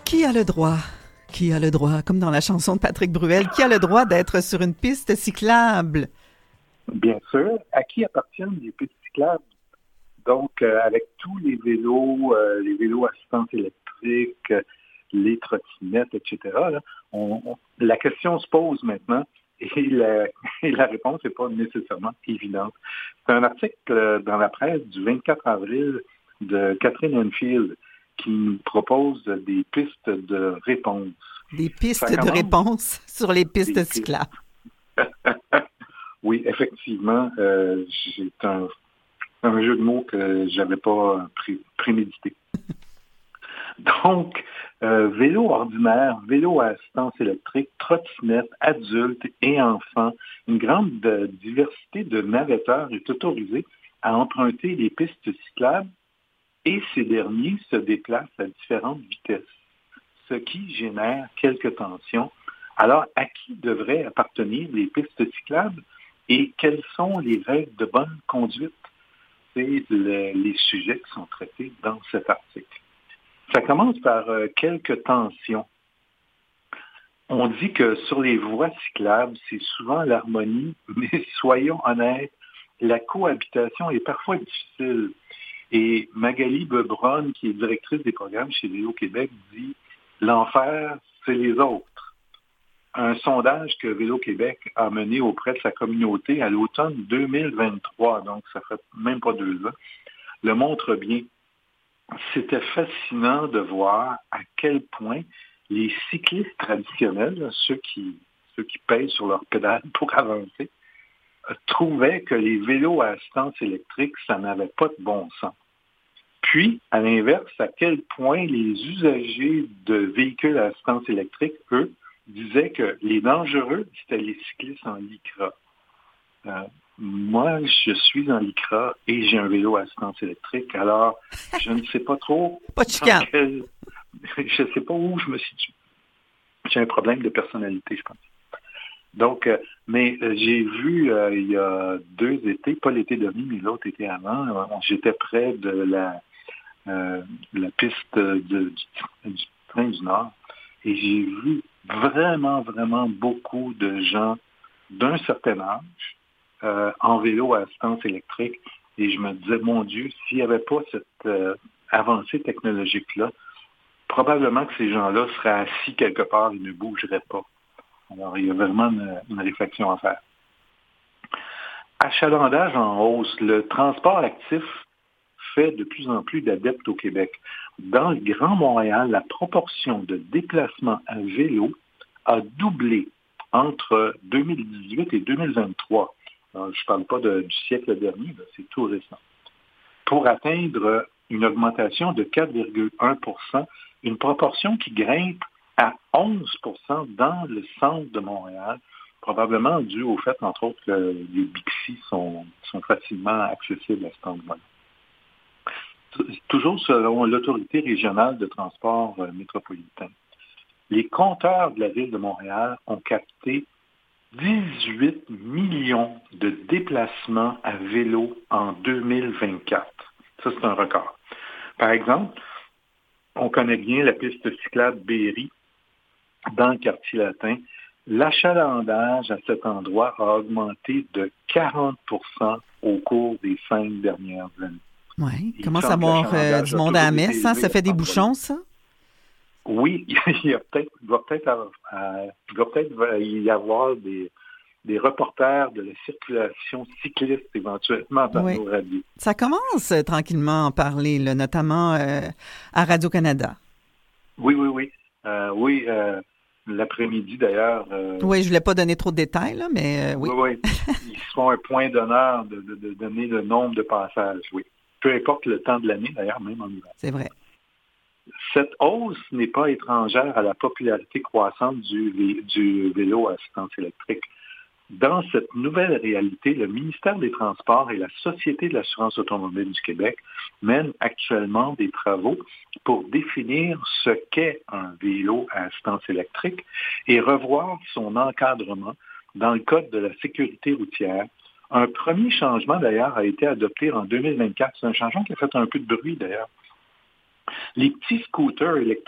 Qui a le droit? Qui a le droit, comme dans la chanson de Patrick Bruel, qui a le droit d'être sur une piste cyclable? Bien sûr. À qui appartiennent les pistes cyclables? Donc, avec tous les vélos assistance électrique, les trottinettes, etc., là, la question se pose maintenant et la réponse n'est pas nécessairement évidente. C'est un article dans la presse du 24 avril de Catherine Enfield qui nous propose des pistes de réponse. Des pistes de réponse sur les pistes cyclables. Oui, effectivement, j'ai un jeu de mots que j'avais pas prémédité. Donc, vélo ordinaire, vélo à assistance électrique, trottinette, adultes et enfants, une grande diversité de navetteurs est autorisée à emprunter les pistes cyclables et ces derniers se déplacent à différentes vitesses, ce qui génère quelques tensions. Alors, à qui devraient appartenir les pistes cyclables et quelles sont les règles de bonne conduite? C'est les sujets qui sont traités dans cet article. Ça commence par quelques tensions. On dit que sur les voies cyclables, c'est souvent l'harmonie, mais soyons honnêtes, la cohabitation est parfois difficile. Et Magali Bebron, qui est directrice des programmes chez Vélo Québec, dit « L'enfer, c'est les autres ». Un sondage que Vélo Québec a mené auprès de sa communauté à l'automne 2023, donc ça fait même pas 2 ans, le montre bien. C'était fascinant de voir à quel point les cyclistes traditionnels, ceux qui pèsent sur leurs pédales pour avancer, trouvaient que les vélos à assistance électrique, ça n'avait pas de bon sens. Puis, à l'inverse, à quel point les usagers de véhicules à assistance électrique, eux, disaient que les dangereux, c'était les cyclistes en Lycra. Moi, je suis en Lycra et j'ai un vélo à assistance électrique, alors je ne sais pas trop... Pas de chicane. Je ne sais pas où je me situe. J'ai un problème de personnalité, je pense. Donc, mais j'ai vu il y a 2 étés, pas l'été dernier, mais l'autre été avant, j'étais près de la piste du train du Nord et j'ai vu vraiment, vraiment beaucoup de gens d'un certain âge en vélo à assistance électrique et je me disais, mon Dieu, s'il n'y avait pas cette avancée technologique-là, probablement que ces gens-là seraient assis quelque part et ne bougeraient pas. Alors, il y a vraiment une réflexion à faire. Achalandage en hausse. Le transport actif fait de plus en plus d'adeptes au Québec. Dans le Grand Montréal, la proportion de déplacements à vélo a doublé entre 2018 et 2023. Alors, je ne parle pas du siècle dernier, là, c'est tout récent. Pour atteindre une augmentation de 4,1 %, une proportion qui grimpe à 11 % dans le centre de Montréal, probablement dû au fait, entre autres, que les Bixi sont facilement accessibles à cet endroit-là. Toujours selon l'Autorité régionale de transport métropolitain, les compteurs de la Ville de Montréal ont capté 18 millions de déplacements à vélo en 2024. Ça, c'est un record. Par exemple, on connaît bien la piste cyclable Berry dans le quartier latin. L'achalandage à cet endroit a augmenté de 40 % au cours des 5 dernières années. Oui, commence à avoir du monde à la messe, hein? Ça fait des bouchons, ça? Oui, il doit peut-être y avoir des reporters de la circulation cycliste éventuellement dans nos radios. Ça commence tranquillement à en parler, là, notamment à Radio-Canada. Oui. L'après-midi, d'ailleurs. Oui, je ne voulais pas donner trop de détails, là, mais oui. Oui. Ils se font un point d'honneur de donner le nombre de passages, oui. Peu importe le temps de l'année, d'ailleurs, même en hiver. C'est vrai. Cette hausse n'est pas étrangère à la popularité croissante du vélo à assistance électrique. Dans cette nouvelle réalité, le ministère des Transports et la Société de l'assurance automobile du Québec mènent actuellement des travaux pour définir ce qu'est un vélo à assistance électrique et revoir son encadrement dans le Code de la sécurité routière. Un premier changement, d'ailleurs, a été adopté en 2024. C'est un changement qui a fait un peu de bruit, d'ailleurs. Les petits scooters électriques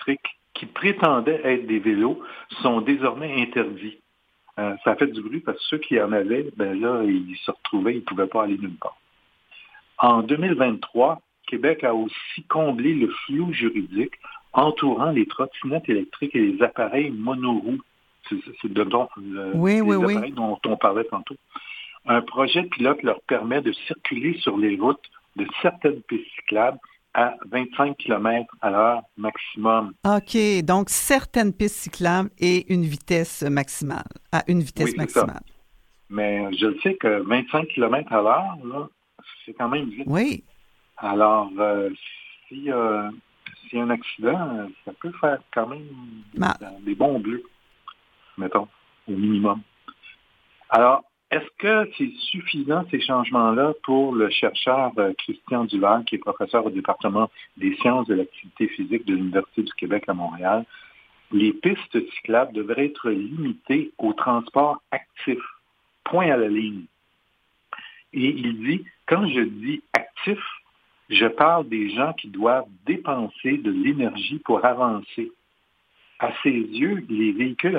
qui prétendaient être des vélos sont désormais interdits. Ça a fait du bruit parce que ceux qui en avaient, là, ils se retrouvaient, ils ne pouvaient pas aller nulle part. En 2023, Québec a aussi comblé le flou juridique entourant les trottinettes électriques et les appareils monoroues. C'est les appareils dont on parlait tantôt. Un projet pilote leur permet de circuler sur les routes de certaines pistes cyclables à 25 km/h maximum. OK, donc certaines pistes cyclables et une vitesse maximale, à une vitesse maximale. Ça. Mais je le sais que 25 km/h, là, c'est quand même vite. Oui. Alors, s'il y a un accident, ça peut faire quand même des bons bleus, mettons, au minimum. Alors, est-ce que c'est suffisant, ces changements-là, pour le chercheur Christian Duval, qui est professeur au département des sciences de l'activité physique de l'Université du Québec à Montréal? Les pistes cyclables devraient être limitées au transport actif. Point à la ligne. Et il dit, quand je dis actif, je parle des gens qui doivent dépenser de l'énergie pour avancer. À ses yeux, les vélos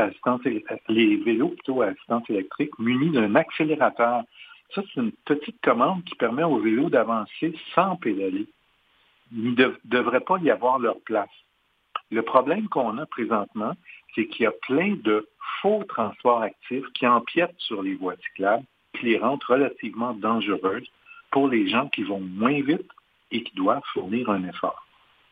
à assistance électrique munis d'un accélérateur, ça, c'est une petite commande qui permet aux vélos d'avancer sans pédaler. Il ne devrait pas y avoir leur place. Le problème qu'on a présentement, c'est qu'il y a plein de faux transports actifs qui empiètent sur les voies cyclables, qui les rendent relativement dangereuses pour les gens qui vont moins vite et qui doivent fournir un effort.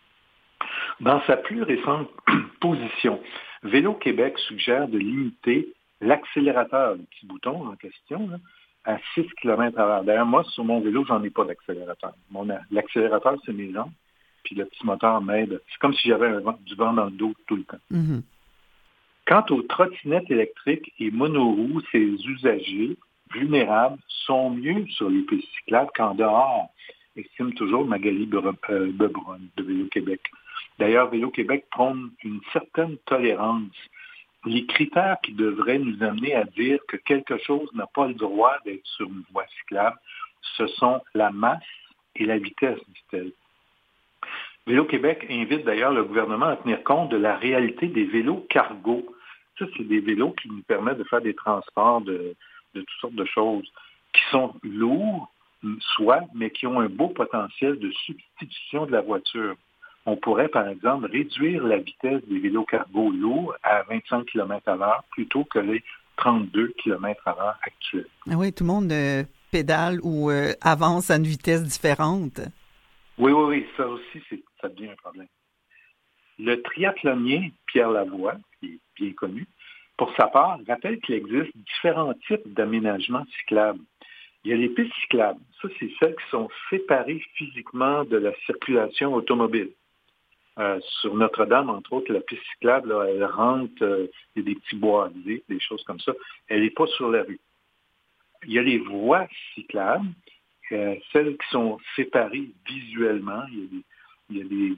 Dans sa plus récente position, Vélo Québec suggère de limiter l'accélérateur, le petit bouton en question, là, à 6 km/h. D'ailleurs, moi, sur mon vélo, j'en ai pas d'accélérateur. L'accélérateur, c'est mes jambes, puis le petit moteur m'aide. C'est comme si j'avais du vent dans le dos tout le temps. Mm-hmm. Quant aux trottinettes électriques et monoroues, ces usagers vulnérables sont mieux sur les pistes cyclables qu'en dehors, estime toujours Magali Bebron de Vélo Québec. D'ailleurs, Vélo Québec prône une certaine tolérance. Les critères qui devraient nous amener à dire que quelque chose n'a pas le droit d'être sur une voie cyclable, ce sont la masse et la vitesse, dit-elle. Vélo Québec invite d'ailleurs le gouvernement à tenir compte de la réalité des vélos cargo. Ça, c'est des vélos qui nous permettent de faire des transports de toutes sortes de choses, qui sont lourds, soit, mais qui ont un beau potentiel de substitution de la voiture. On pourrait, par exemple, réduire la vitesse des vélos cargo lourds à 25 km/h plutôt que les 32 km/h actuels. Ah oui, tout le monde pédale ou avance à une vitesse différente. Oui, ça aussi, ça devient un problème. Le triathlonien Pierre Lavoie, qui est bien connu, pour sa part, rappelle qu'il existe différents types d'aménagements cyclables. Il y a les pistes cyclables. Ça, c'est celles qui sont séparées physiquement de la circulation automobile. Sur Notre-Dame, entre autres, la piste cyclable, là, elle rentre, il y a des petits boisés, des choses comme ça. Elle n'est pas sur la rue. Il y a les voies cyclables, celles qui sont séparées visuellement. Il y a des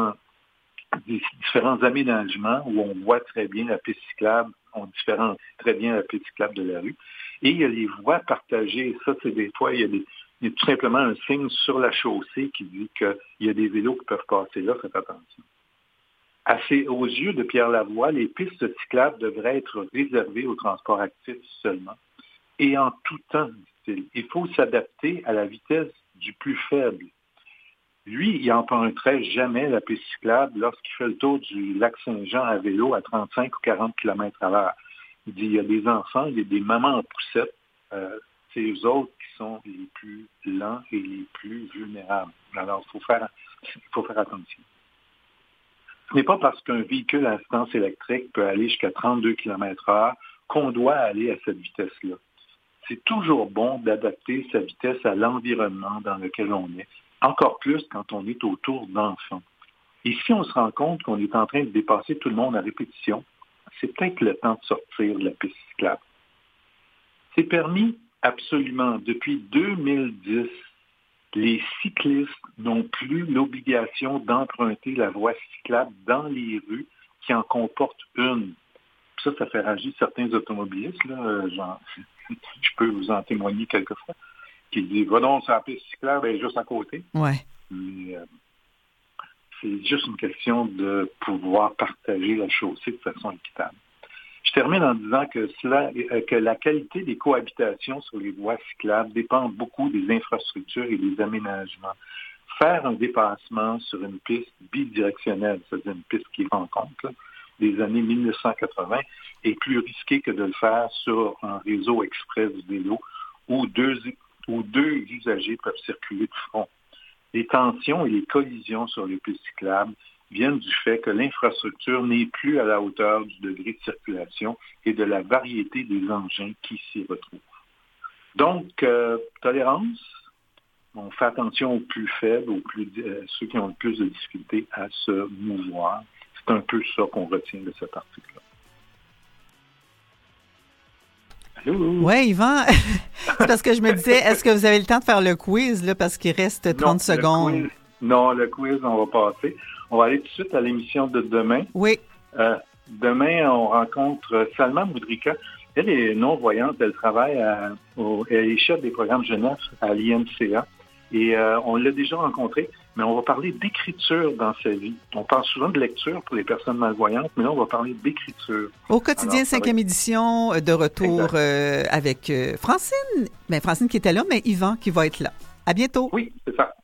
différents aménagements où on voit très bien la piste cyclable, on différencie très bien la piste cyclable de la rue. Et il y a les voies partagées. Ça, c'est des fois, il y a tout simplement un signe sur la chaussée qui dit qu'il y a des vélos qui peuvent passer là, faites attention. Aux yeux de Pierre Lavoie, les pistes cyclables devraient être réservées au transport actif seulement. Et en tout temps, dit-il, il faut s'adapter à la vitesse du plus faible. Lui, il n'emprunterait jamais la piste cyclable lorsqu'il fait le tour du lac Saint-Jean à vélo à 35 ou 40 km/h. Il dit, il y a des enfants, il y a des mamans en poussette, c'est eux autres qui sont les plus lents et les plus vulnérables. Alors, il faut faire attention. Ce n'est pas parce qu'un véhicule à assistance électrique peut aller jusqu'à 32 km/h qu'on doit aller à cette vitesse-là. C'est toujours bon d'adapter sa vitesse à l'environnement dans lequel on est, encore plus quand on est autour d'enfants. Et si on se rend compte qu'on est en train de dépasser tout le monde à répétition, c'est peut-être le temps de sortir de la piste cyclable. C'est permis absolument. Depuis 2010, les cyclistes n'ont plus l'obligation d'emprunter la voie cyclable dans les rues qui en comportent une. Ça fait rager certains automobilistes, là, je peux vous en témoigner quelquefois, qui disent « Va donc sur la piste cyclable, elle est juste à côté. » Ouais. Mais C'est juste une question de pouvoir partager la chaussée de façon équitable. Je termine en disant que la qualité des cohabitations sur les voies cyclables dépend beaucoup des infrastructures et des aménagements. Faire un dépassement sur une piste bidirectionnelle, c'est-à-dire une piste qui rencontre des années 1980, est plus risqué que de le faire sur un réseau express du vélo où deux usagers peuvent circuler de front. Les tensions et les collisions sur les pistes cyclables viennent du fait que l'infrastructure n'est plus à la hauteur du degré de circulation et de la variété des engins qui s'y retrouvent. Donc, tolérance, on fait attention aux plus faibles, ceux qui ont le plus de difficultés à se mouvoir. C'est un peu ça qu'on retient de cet article-là. Oui, Yvan, c'est parce que je me disais, est-ce que vous avez le temps de faire le quiz, là, parce qu'il reste 30 secondes? Le quiz, on va passer. On va aller tout de suite à l'émission de demain. Oui. Demain, on rencontre Salma Boudrika. Elle est non-voyante, elle travaille elle est chef des programmes jeunesse à l'INCA. Et on l'a déjà rencontrée, mais on va parler d'écriture dans sa vie. On parle souvent de lecture pour les personnes malvoyantes, mais là, on va parler d'écriture. Au quotidien, 5e édition, de retour avec Francine. Francine qui était là, mais Yvan qui va être là. À bientôt. Oui, c'est ça.